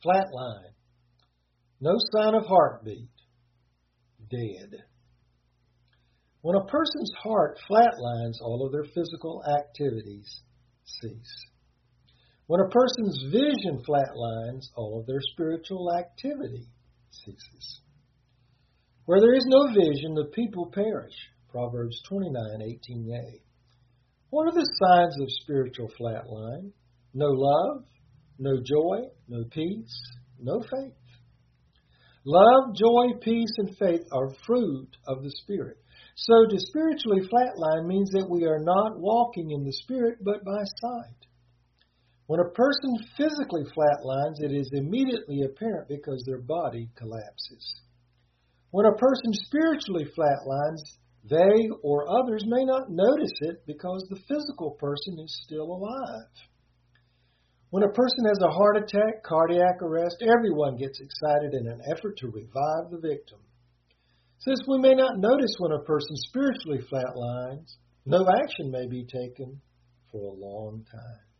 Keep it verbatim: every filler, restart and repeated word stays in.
Flatline. No sign of heartbeat. Dead. When a person's heart flatlines, all of their physical activities cease. When a person's vision flatlines, all of their spiritual activity ceases. Where there is no vision, the people perish. Proverbs twenty-nine eighteen a. What are the signs of spiritual flatline? No love, no joy, no peace, no faith. Love, joy, peace, and faith are fruit of the Spirit. So to spiritually flatline means that we are not walking in the Spirit, but by sight. When a person physically flatlines, it is immediately apparent because their body collapses. When a person spiritually flatlines, they or others may not notice it because the physical person is still alive. When a person has a heart attack, cardiac arrest, everyone gets excited in an effort to revive the victim. Since we may not notice when a person spiritually flatlines, no action may be taken for a long time.